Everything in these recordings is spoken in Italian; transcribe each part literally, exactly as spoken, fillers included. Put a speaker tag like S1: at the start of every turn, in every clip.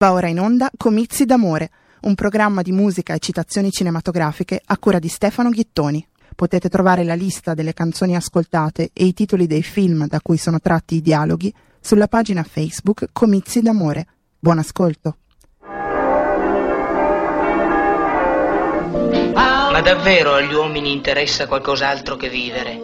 S1: Va ora in onda Comizi d'amore, un programma di musica e citazioni cinematografiche a cura di Stefano Ghittoni. Potete trovare la lista delle canzoni ascoltate e i titoli dei film da cui sono tratti i dialoghi sulla pagina Facebook Comizi d'amore. Buon ascolto.
S2: Ma davvero agli uomini interessa qualcos'altro che vivere?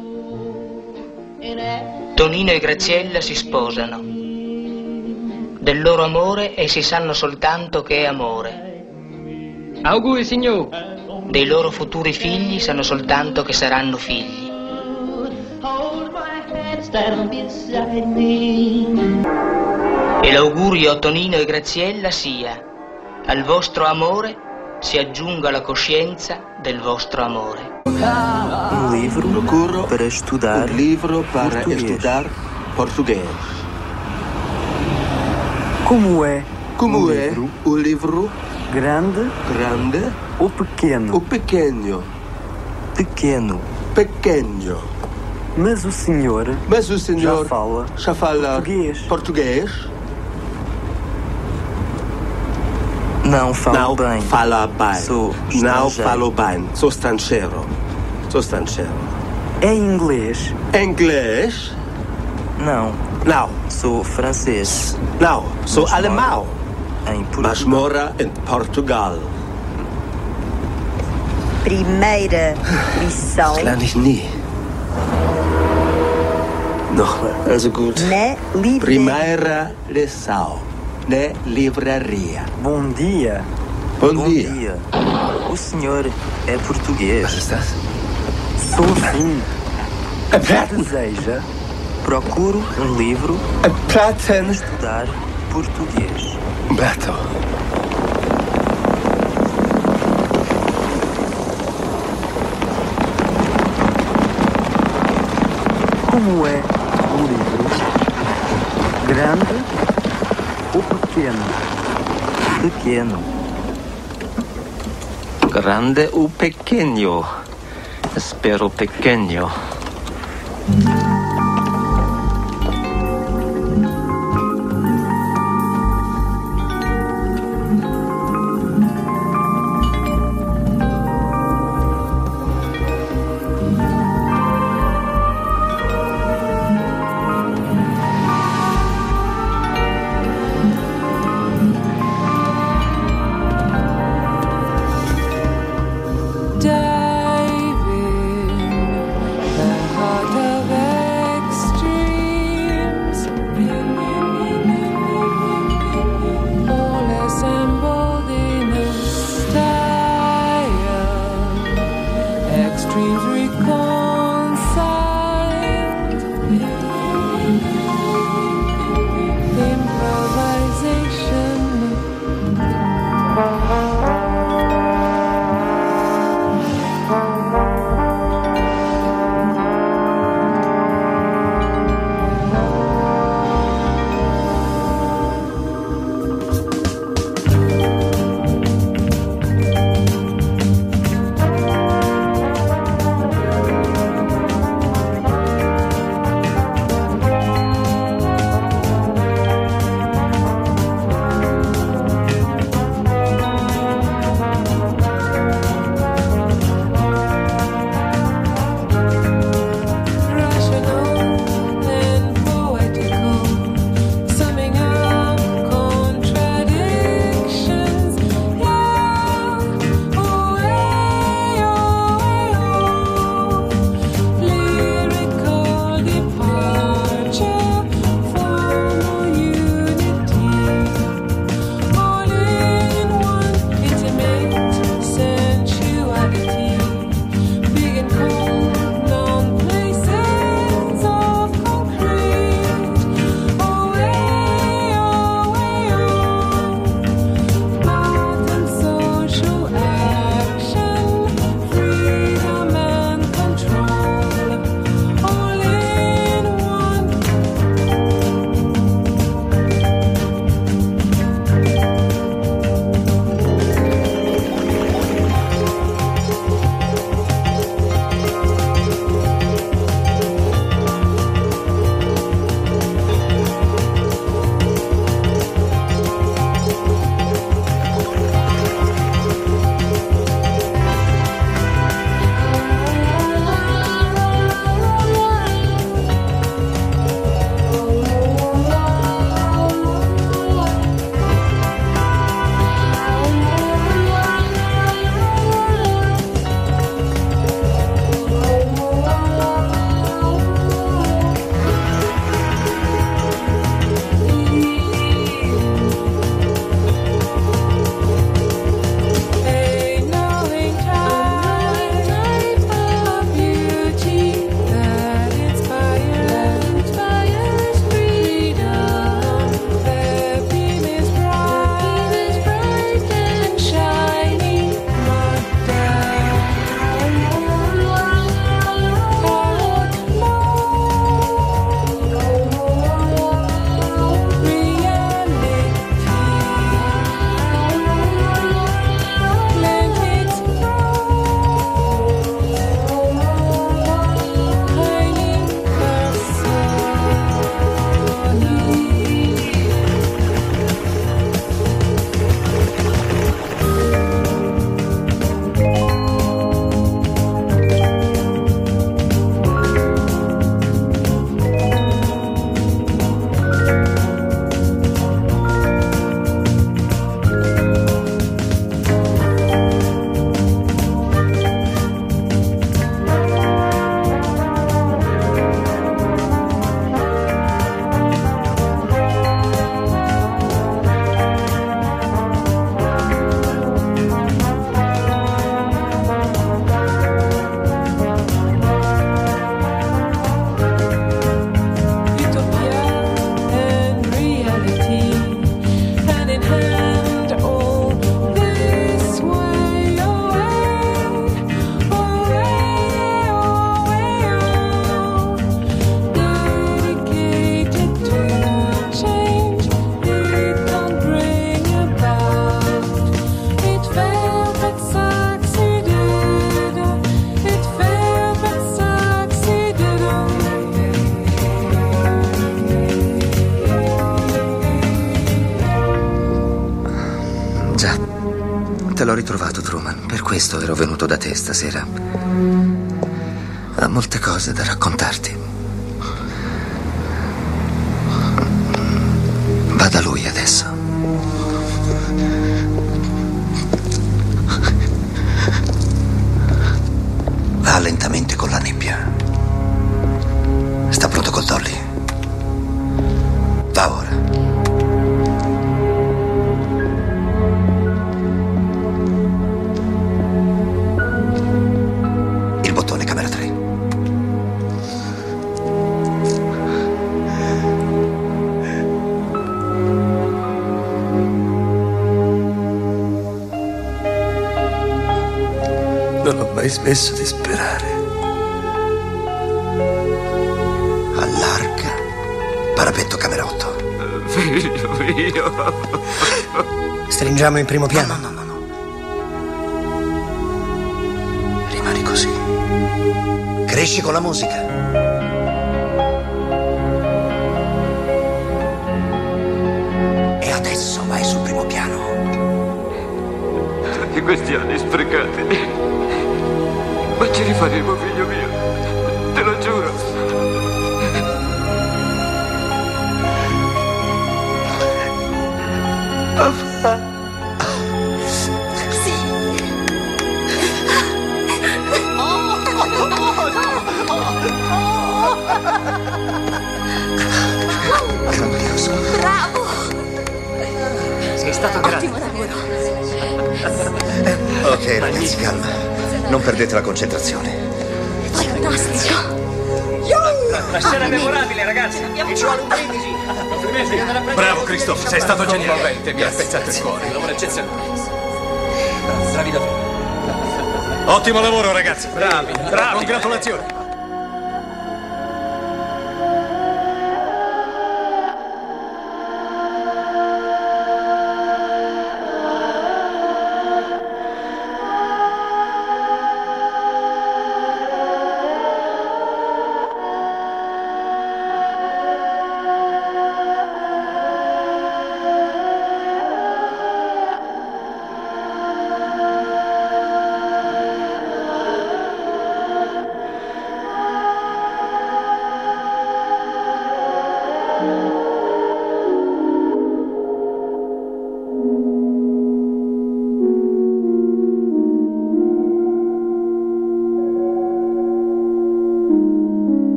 S2: Tonino e Graziella si sposano. Del loro amore essi sanno soltanto che è amore.
S3: Auguri, signor.
S2: Dei loro futuri figli sanno soltanto che saranno figli. E l'augurio a Tonino e Graziella sia: al vostro amore si aggiunga la coscienza del vostro amore.
S4: Um livro
S5: Procuro
S4: para estudar
S5: um livro para
S4: português.
S5: estudar português.
S4: Como é
S5: Como
S4: um
S5: é
S4: livro
S5: o livro
S4: grande
S5: grande
S4: ou pequeno?
S5: ou pequeno?
S4: Pequeno.
S5: Pequeno.
S4: Mas o senhor
S5: Mas o senhor
S4: já fala
S5: já fala
S4: português.
S5: português?
S4: Não falo
S5: Não
S4: bem.
S5: fala bem.
S4: Sou
S5: Não
S4: estrangeiro.
S5: falo bem. Sou estrangeiro. Sou estrangeiro.
S4: É inglês?
S5: Inglês?
S4: Não.
S5: Não.
S4: Sou francês.
S5: Não. Sou
S4: Mas
S5: alemão.
S4: Em
S5: Mas
S4: Portugal.
S5: mora em Portugal.
S6: Primeira lição
S5: Das lerne ich nie. Nochmal, also gut.
S6: na livraria.
S5: Primeira lição. Na livraria.
S4: Bom dia.
S5: Bom,
S4: Bom
S5: dia.
S4: dia. O senhor é português.
S5: Was ist das?
S4: Sou sim.
S5: Ein Platten.
S4: Deseja? Procuro um livro
S5: Ein Platten.
S4: estudar português.
S5: Umberto.
S4: Como é um livro grande ou pequeno? Pequeno.
S7: Grande o pequeno? Espero pequeno.
S8: Dive in the heart of it. Già, te l'ho ritrovato, Truman. Per questo ero venuto da te stasera. Ha molte cose da raccontarti. Va da lui adesso.
S9: Va lentamente con la nebbia. Sta pronto col dolly. Va ora. Il bottone camera tre.
S5: Non ho mai smesso di sperare.
S9: Allarga. Parapetto camera otto.
S7: Figlio mio.
S9: Stringiamo in primo piano. No, no, no, no. Rimani così. Cresci con la musica. E adesso vai sul primo piano.
S7: Tutti questi anni sprecati. Ma ci rifaremo, figlio mio. Te lo giuro.
S5: Papà.
S10: Sì.
S9: Grandioso.
S10: Bravo.
S7: Sei stato grande.
S10: Ottimo lavoro.
S9: Ok, ragazzi, calma. Non perdete la concentrazione.
S10: Fantastico.
S3: La scena è memorabile, ragazzi. E ci vuole un brindisi.
S11: Bravo, Christoph, sei stato geniale. Mi ha spezzato il cuore.
S3: Lavoro eccezionale. Bravi davvero.
S11: Ottimo lavoro, ragazzi.
S3: Bravi, bravi.
S11: Congratulazioni.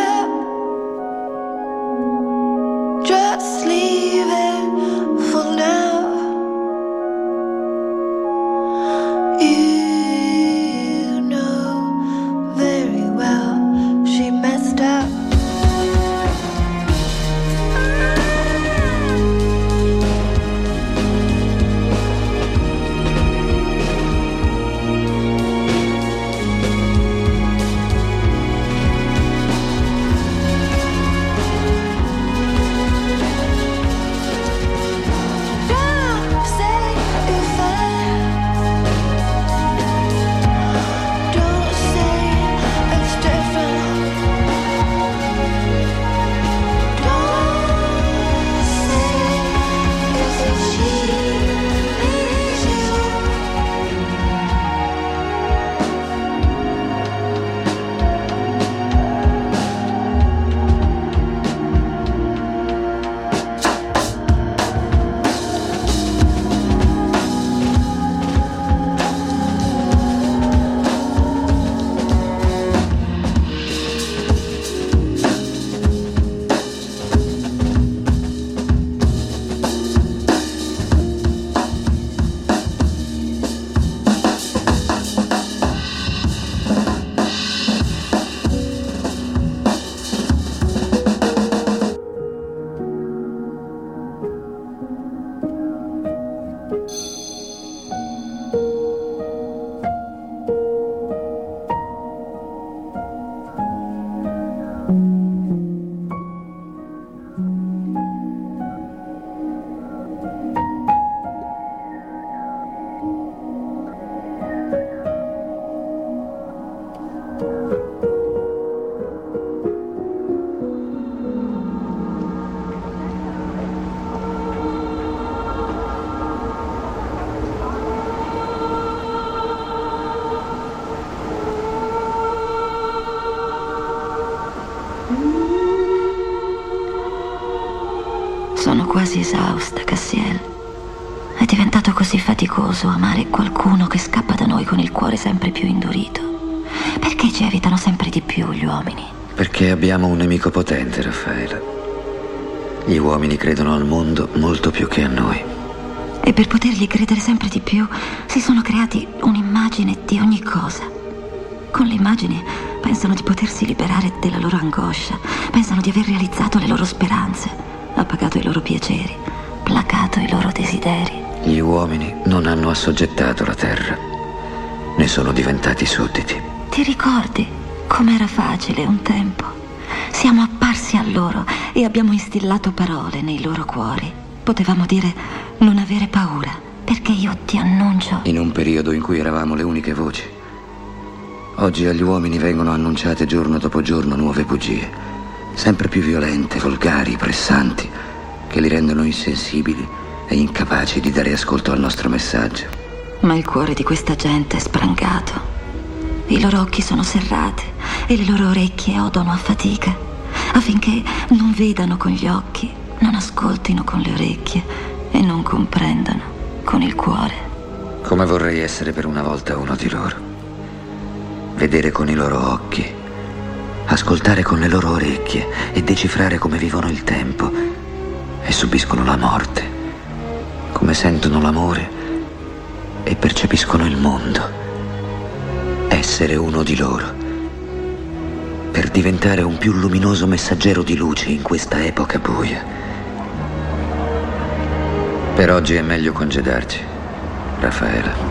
S12: Just leave it for now.
S10: Sono quasi esausta, Cassiel. È diventato così faticoso amare qualcuno che scappa da noi con il cuore sempre più indurito. Perché ci evitano sempre di più gli uomini?
S8: Perché abbiamo un nemico potente, Raffaela. Gli uomini credono al mondo molto più che a noi.
S10: E per potergli credere sempre di più si sono creati un'immagine di ogni cosa. Con l'immagine pensano di potersi liberare della loro angoscia, pensano di aver realizzato le loro speranze, appagato i loro piaceri, placato i loro desideri.
S8: Gli uomini non hanno assoggettato la terra, ne sono diventati sudditi.
S10: Ti ricordi com'era facile un tempo? Siamo apparsi a loro e abbiamo instillato parole nei loro cuori. Potevamo dire non avere paura, perché io ti annuncio.
S8: In un periodo in cui eravamo le uniche voci. Oggi agli uomini vengono annunciate giorno dopo giorno nuove bugie, sempre più violente, volgari, pressanti, che li rendono insensibili e incapaci di dare ascolto al nostro messaggio.
S10: Ma il cuore di questa gente è sprangato. I loro occhi sono serrati e le loro orecchie odono a fatica, affinché non vedano con gli occhi, non ascoltino con le orecchie e non comprendano con il cuore.
S8: Come vorrei essere per una volta uno di loro. Vedere con i loro occhi, ascoltare con le loro orecchie e decifrare come vivono il tempo e subiscono la morte, come sentono l'amore e percepiscono il mondo. Essere uno di loro, per diventare un più luminoso messaggero di luce in questa epoca buia. Per oggi è meglio congedarci, Raffaela.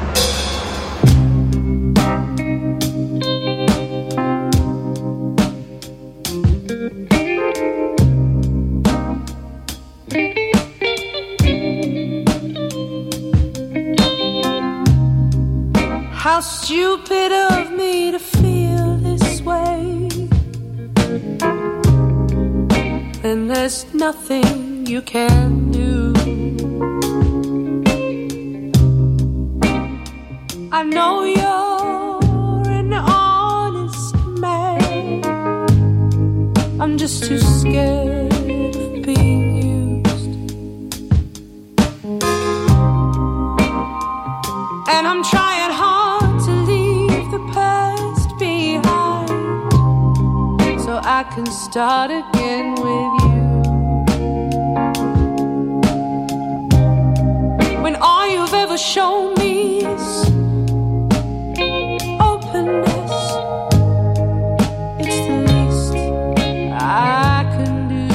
S12: How stupid of me to feel this way. And there's nothing you can do. I know you're an honest man. I'm just too scared of being used. And I'm trying hard I can start again with you. When all you've ever shown me is openness, it's the least I can do.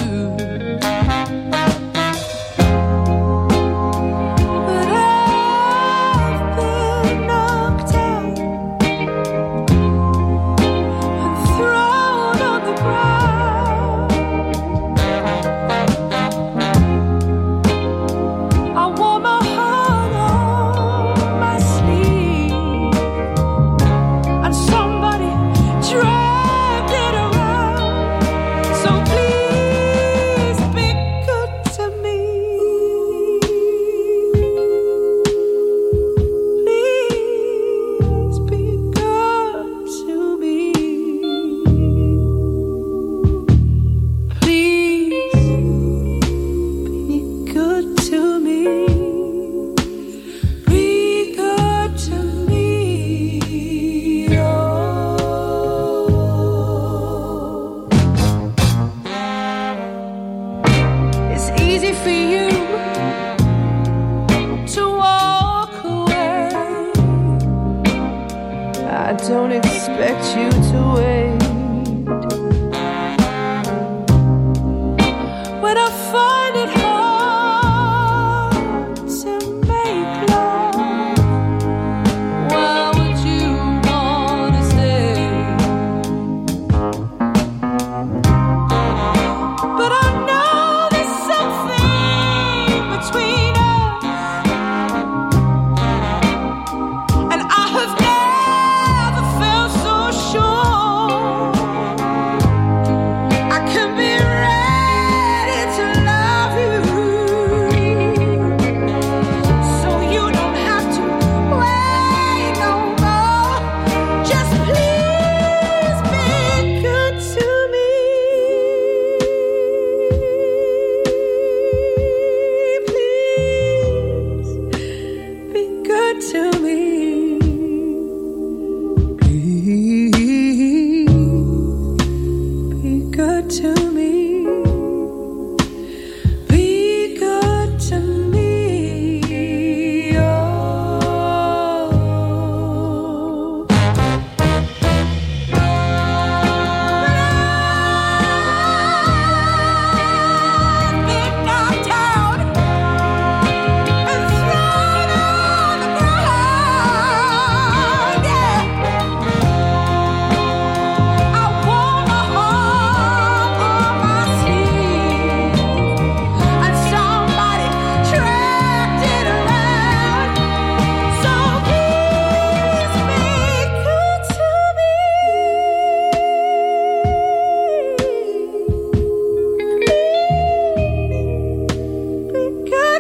S12: But I've been knocked out and thrown on the ground. I wore my heart on my sleeve, and somebody dragged it around. So please be good to me. Please be good to me. Please be good to me. Be good to me. Oh. It's easy for you to walk away. I don't expect you to wait. When I find it hard to make love, why would you wanna stay? But I know there's something between us, and I have never felt so sure. I can be ready to love you, so you don't have to wait no more. Just please be good to me.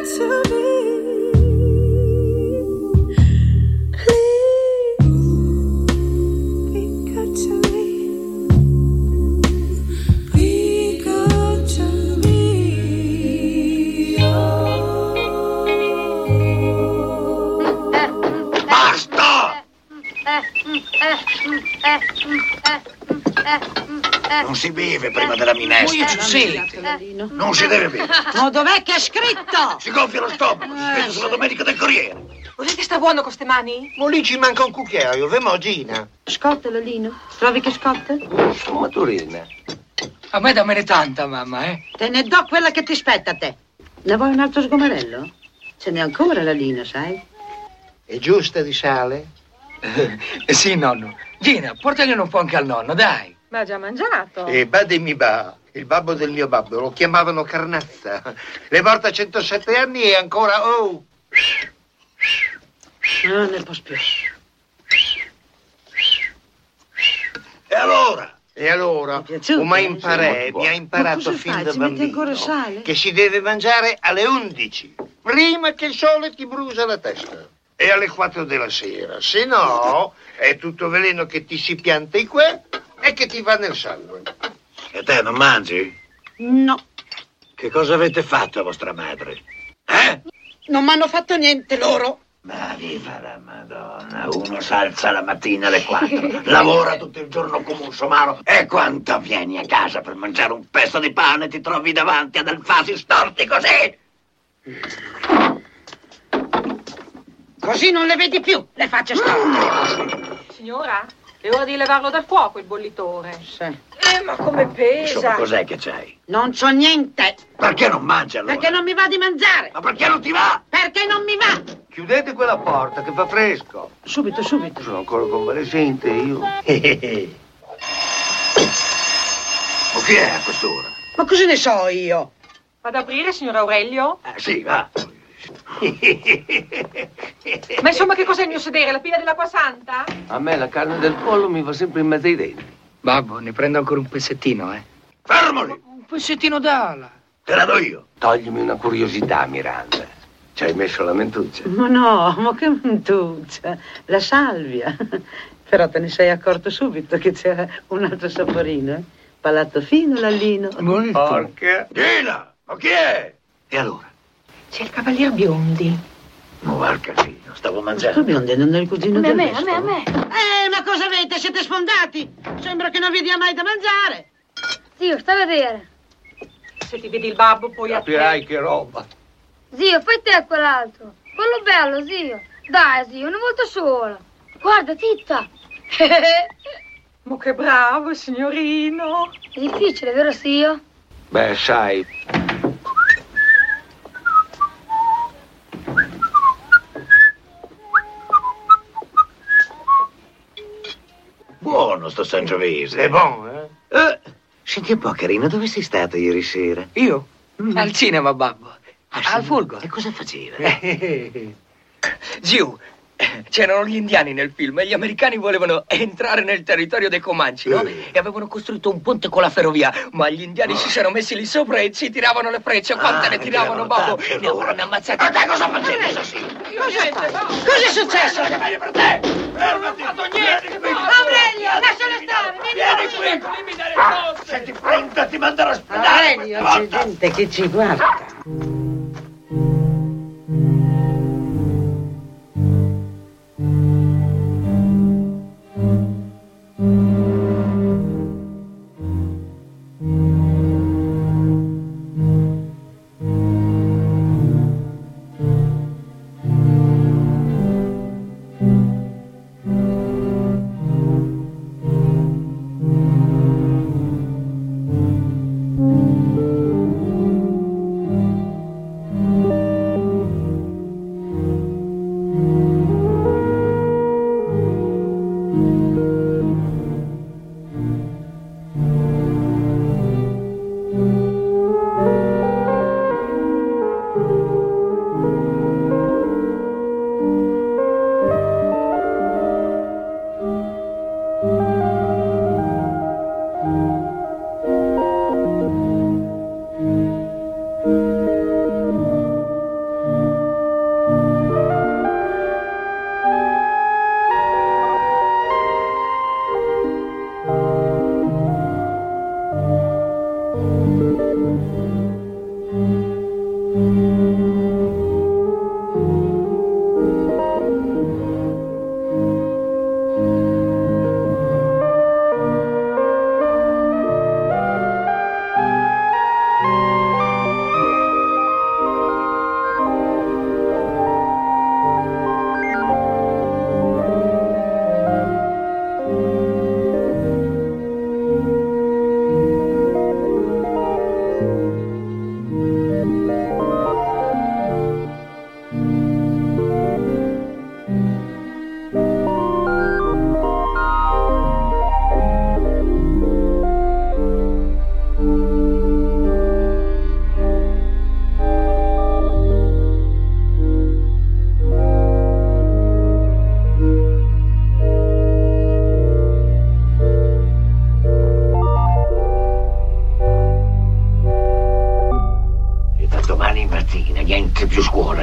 S12: to me.
S9: Non si beve prima della minestra. Non si deve bere.
S13: Ma dov'è che è scritto?
S9: Si gonfia lo stomaco, si scrive sulla domenica del Corriere.
S13: Volete sta buono con ste mani?
S14: Ma lì ci manca un cucchiaio, vemogina.
S13: Scotta, Lolino. Trovi che scotta?
S14: Maturina.
S3: A me dammene tanta, mamma, eh.
S13: Te ne do quella che ti spetta a te. Ne vuoi un altro sgomarello? Ce n'è ancora, Lolino, sai?
S14: È giusta di sale?
S3: Eh, sì, nonno. Gina, portagliene un po' anche al nonno, dai.
S13: Ma ha già mangiato.
S14: E bademi ba, il babbo del mio babbo, lo chiamavano Carnazza. Le morta a centosette anni e ancora, oh!
S13: Non ne posso più.
S9: E allora?
S14: E allora?
S13: piaciuto,
S14: Ma
S13: eh?
S14: imparè, mi ha imparato fin
S13: fai?
S14: da
S13: Ci metti ancora
S14: bambino
S13: sale?
S14: che si deve mangiare alle undici, prima che il sole ti brucia la testa. E alle quattro della sera, se no è tutto veleno che ti si pianta in qua e che ti va nel sangue.
S9: E te non mangi?
S13: No,
S9: Che cosa avete fatto a vostra madre? Eh?
S13: non mi hanno fatto niente loro.
S9: Ma viva la Madonna, uno s'alza la mattina alle quattro, lavora tutto il giorno come un somaro e quando vieni a casa per mangiare un pezzo di pane ti trovi davanti ad alfasi storti così.
S13: Così non le vedi più, le facce storte.
S15: Signora, è ora di levarlo dal fuoco il bollitore.
S13: Sì.
S15: Eh, ma come pesa?
S9: Insomma, cos'è che c'hai?
S13: Non c'ho niente.
S9: Perché non mangi allora?
S13: Perché non mi va di mangiare.
S9: Ma perché non ti va?
S13: Perché non mi va.
S14: Chiudete quella porta che fa fresco.
S13: Subito, subito.
S14: Sono ancora convalescente io.
S9: Ma chi è a quest'ora?
S13: Ma cosa ne so io?
S15: Vado ad aprire, signor Aurelio?
S9: Eh, sì, va.
S15: Ma insomma, che cos'è il mio sedere? La pila dell'acqua santa?
S14: A me la carne del pollo mi va sempre in mezzo ai denti.
S3: Babbo, ne prendo ancora un pezzettino, eh.
S9: Fermoli!
S3: Un pezzettino d'ala.
S9: Te la do io.
S14: Toglimi una curiosità, Miranda. Ci hai messo la mentuccia?
S13: Ma no, ma che mentuccia. La salvia. Però te ne sei accorto subito che c'era un altro saporino, eh? Palato fino, Lallino.
S14: Porca.
S9: Gina, ma chi è? E allora?
S15: C'è il cavalier Biondi.
S9: Ma porca figlio, stavo mangiando.
S13: Tu Biondi non è il cugino
S15: A me, a
S13: del
S15: me, a me, a me.
S13: Eh, ma cosa avete? Siete sfondati? Sembra che non vi dia mai da mangiare.
S16: Zio, sta a vedere.
S15: Se ti vedi il babbo, poi a te.
S14: Capirai che roba.
S16: Zio, fai te quell'altro. Quello bello, zio. Dai, zio, una volta sola. Guarda, Titta.
S15: Ma che bravo, signorino.
S16: È difficile, vero, zio?
S14: Beh, sai.
S9: Buono sto Sangiovese.
S14: È buono, eh?
S9: Eh, senti un po', carino, dove sei stato ieri sera?
S3: Io? Mm. Al cinema, babbo.
S9: Ah, sì?
S3: Al Fulgor.
S9: E cosa faceva?
S3: Giù, c'erano gli indiani nel film e gli americani volevano entrare nel territorio dei Comanci, no? E avevano costruito un ponte con la ferrovia, ma gli indiani si sono messi lì sopra e ci tiravano le frecce. Quante
S9: Ah,
S3: ne tiravano, babbo?
S9: tante,
S3: Ne
S9: allora.
S3: avranno ammazzati.
S9: Ma te cosa facevi, assassino?
S13: Cosa è successo?
S9: Meglio per te! Fermati!
S15: Non ho fatto niente.
S13: Aurelio, lascialo stare.
S9: Vieni qui! Ah, senti, pronta, ti mando all'ospedale!
S13: Aurelio, c'è gente che ci guarda.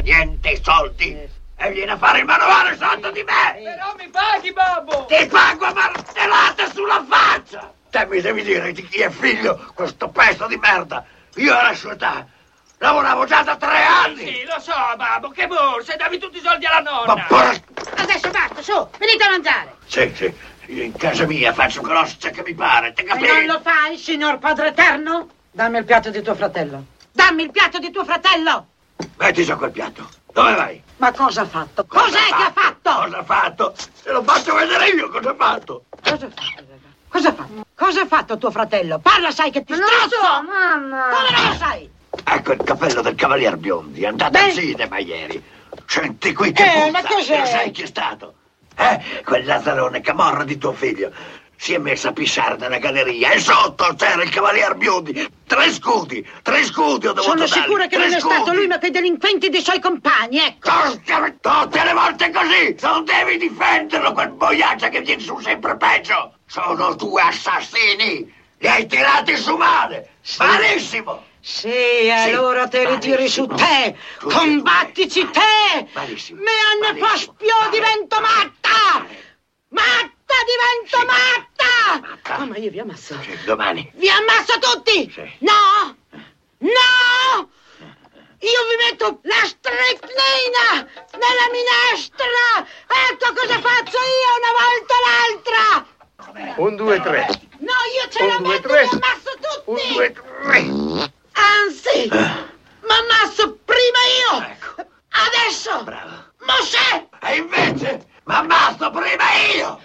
S9: niente soldi e vieni a fare il manovale sotto di me.
S3: Però mi paghi, babbo!
S9: Ti pago a martellate sulla faccia! Te mi devi dire di chi è figlio questo pezzo di merda. Io alla sua età lavoravo già da tre anni.
S3: Sì, lo so, babbo, che borse, davi tutti i soldi alla nonna.
S9: Ma por...
S17: Adesso basta, su, venite a mangiare.
S9: Sì, sì, io in casa mia faccio grossa che mi pare, ti
S17: E
S9: capisci?
S17: non lo fai, signor Padre Eterno? Dammi il piatto di tuo fratello. Dammi il piatto di tuo fratello!
S9: Metti già quel piatto. Dove vai?
S17: Ma cosa ha fatto? Cos'è che ha fatto?
S9: Cosa ha fatto? Te lo faccio vedere io cosa ha fatto.
S17: Cosa ha fatto, raga? Cosa ha fatto? Cosa ha fatto tuo fratello? Parla, sai che ti
S16: Ma non lo
S17: strozzo!
S16: so, mamma.
S17: Come non lo sai?
S9: Ecco il cappello del cavalier Biondi, è andato
S17: Beh.
S9: al cinema ieri. Senti qui che
S17: Eh,
S9: puzza.
S17: ma cos'è?
S9: Lo sai chi è stato? Eh? Quel lazzarone camorra di tuo figlio. Si è messo a pissare nella galleria e sotto c'era il cavalier Biondi. Tre scudi, tre scudi ho dovuto
S17: Sono
S9: dargli,
S17: sicura che
S9: tre
S17: non è
S9: scudi.
S17: stato lui, ma quei delinquenti dei suoi compagni, ecco.
S9: Tutte le volte così! Non devi difenderlo, quel boiaccia che viene su sempre peggio! Sono due assassini! Li hai tirati su male! Malissimo!
S17: Sì, allora te li tiri su te! Combattici te!
S9: Malissimo!
S17: Me ne pospio, divento matta! Matta, divento matta! Oh, ma io vi ammazzo.
S9: Domani.
S17: Vi ammasso tutti! No! No! Io vi metto la strepnina nella minestra! Ecco cosa faccio io una volta l'altra!
S14: Un, due, tre.
S17: No, io ce
S14: Un,
S17: la
S14: due,
S17: metto,
S14: tre.
S17: vi ammazzo tutti!
S14: Un, due, tre.
S17: Anzi, m'ammasso prima io! Adesso!
S9: Bravo.
S17: Mosè!
S9: E invece m'ammazzo prima io!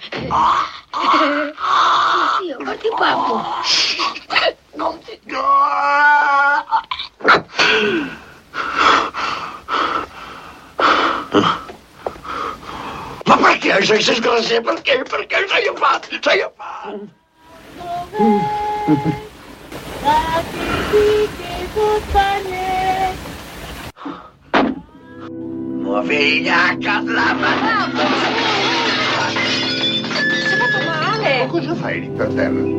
S16: Zio, guardi babbo.
S9: Non ti... Ma perché sei disgrazia? Perché? Perché sei io fatto? Sei io fatto? Muoviglia la mano!
S15: Si è fatto male.
S14: Ma cosa fai lì per terra?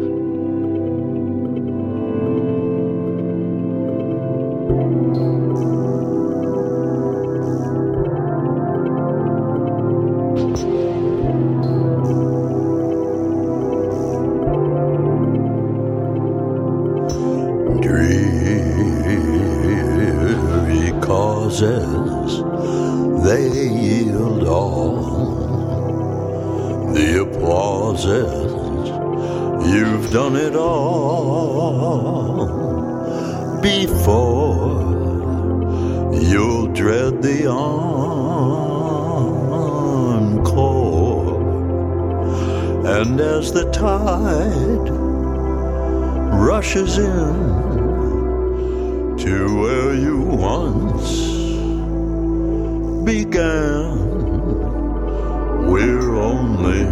S5: Dreary causes, they yield all the applauses. You've done it all before. You'll dread the encore, and as the tide rushes in to where you once began, we're only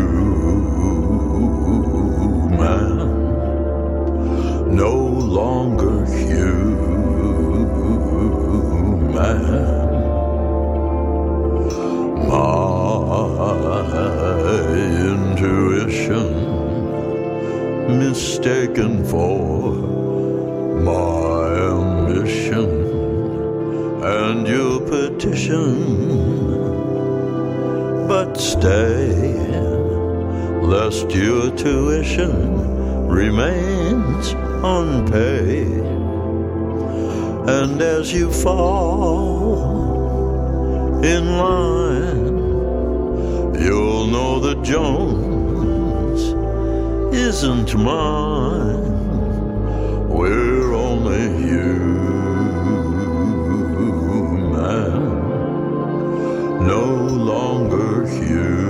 S5: human, no longer human. My intuition mistaken for my ambition, and your petition, but stay, lest your tuition remains unpaid. And as you fall in line, you'll know that Jones isn't mine. We're only human, no longer human.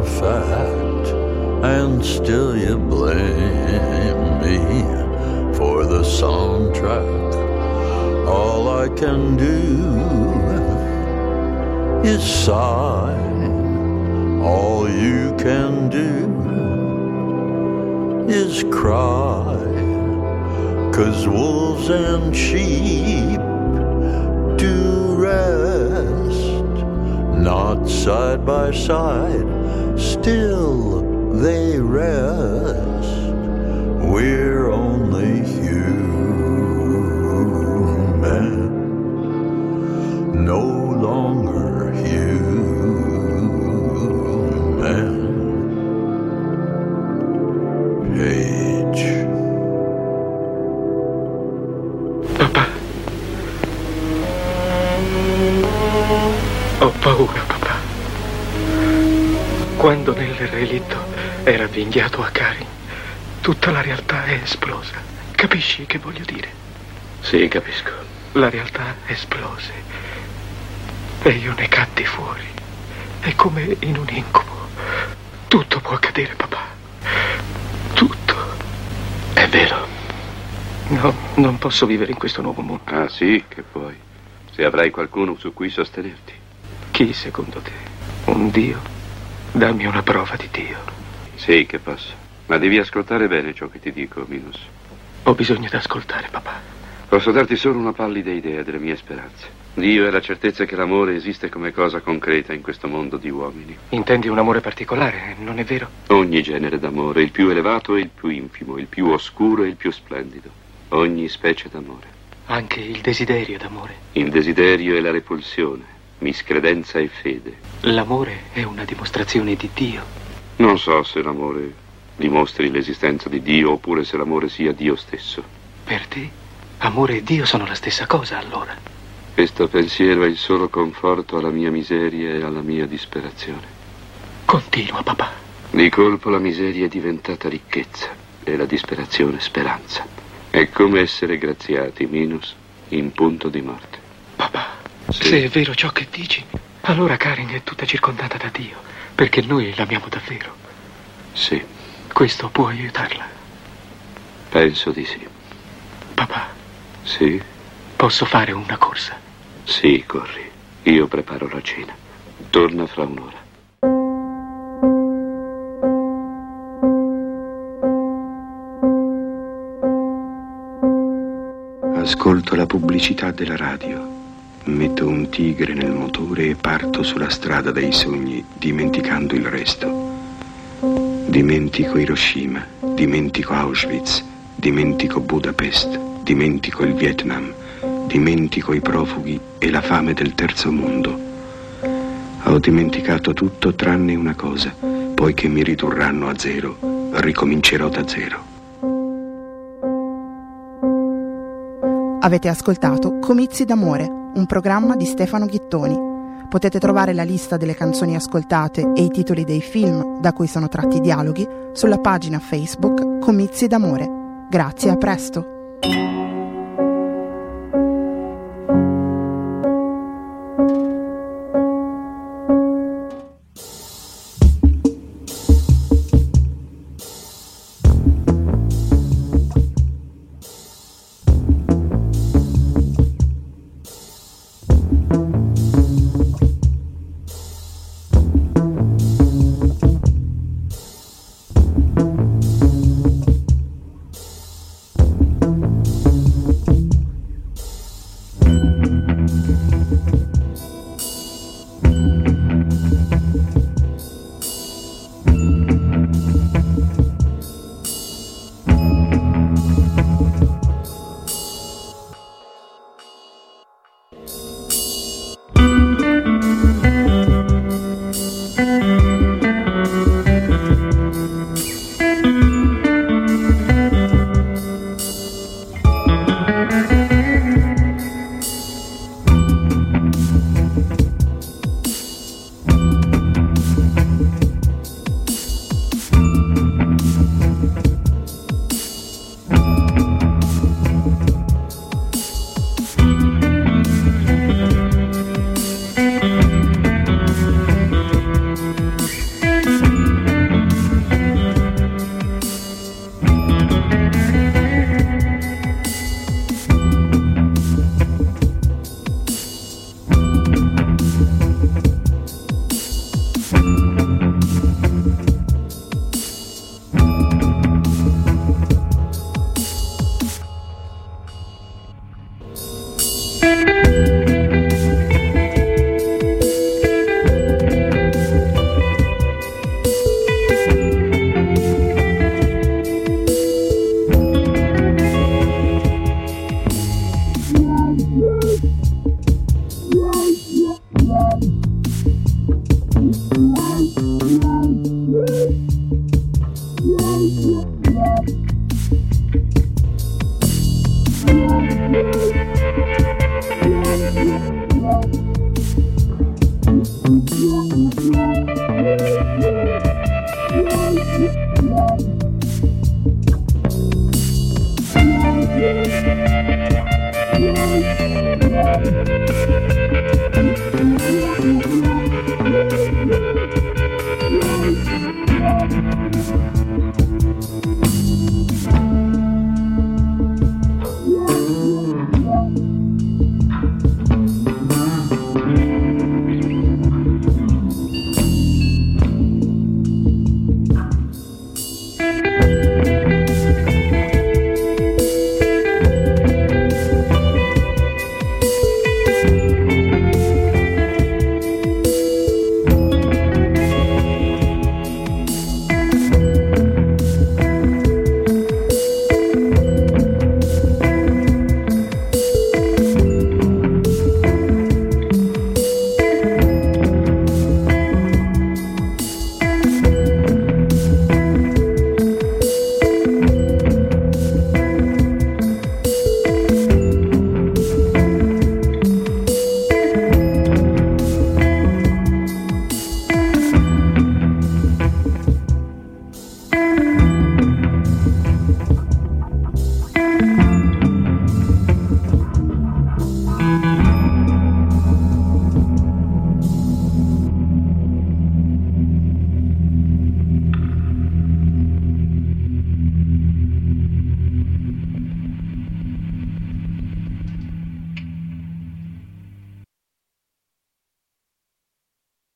S5: a fact, and still you blame me for the soundtrack. All I can do is sigh. All you can do is cry. 'Cause wolves and sheep do rest, not side by side, still they rest. We're only human, no longer human. Page.
S7: Papà. Ho paura, papà. Quando nel relitto era avvinghiato a Karin, tutta la realtà è esplosa. Capisci che voglio dire?
S18: Sì, capisco.
S7: La realtà esplose e io ne caddi fuori. È come in un incubo. Tutto può accadere, papà. Tutto.
S18: È vero.
S7: No, non posso vivere in questo nuovo mondo.
S18: Ah, sì, che puoi. Se avrai qualcuno su cui sostenerti.
S7: Chi, secondo te? Un Dio? Dammi una prova di Dio.
S18: Sì, che posso. Ma devi ascoltare bene ciò che ti dico, Minos.
S7: Ho bisogno di ascoltare, papà.
S18: Posso darti solo una pallida idea delle mie speranze. Dio è la certezza che l'amore esiste come cosa concreta in questo mondo di uomini.
S7: Intendi un amore particolare, non è vero?
S18: Ogni genere d'amore, il più elevato e il più infimo, il più oscuro e il più splendido. Ogni specie d'amore.
S7: Anche il desiderio d'amore.
S18: Il desiderio e la repulsione, miscredenza e fede.
S7: L'amore è una dimostrazione di Dio.
S18: Non so se l'amore dimostri l'esistenza di Dio oppure se l'amore sia Dio stesso.
S7: Per te, amore e Dio sono la stessa cosa, allora?
S18: Questo pensiero è il solo conforto alla mia miseria e alla mia disperazione.
S7: Continua, papà.
S18: Di colpo la miseria è diventata ricchezza e la disperazione speranza. È come essere graziati, Minos, in punto di morte.
S7: Papà,
S18: sì.
S7: Se è vero ciò che dici, allora Karin è tutta circondata da Dio, perché noi l'amiamo davvero.
S18: Sì.
S7: Questo può aiutarla.
S18: Penso di sì.
S7: Papà.
S18: Sì?
S7: Posso fare una corsa?
S18: Sì, corri. Io preparo la cena. Torna fra un'ora.
S19: Ascolto la pubblicità della radio, metto un tigre nel motore e parto sulla strada dei sogni, dimenticando il resto. Dimentico Hiroshima, dimentico Auschwitz, dimentico Budapest, dimentico il Vietnam, dimentico i profughi e la fame del terzo mondo. Ho dimenticato tutto tranne una cosa, poiché mi ridurranno a zero, ricomincerò da zero.
S1: Avete ascoltato Comizi d'amore, un programma di Stefano Ghittoni. Potete trovare la lista delle canzoni ascoltate e i titoli dei film da cui sono tratti i dialoghi sulla pagina Facebook Comizi d'amore. Grazie, a presto.
S12: you.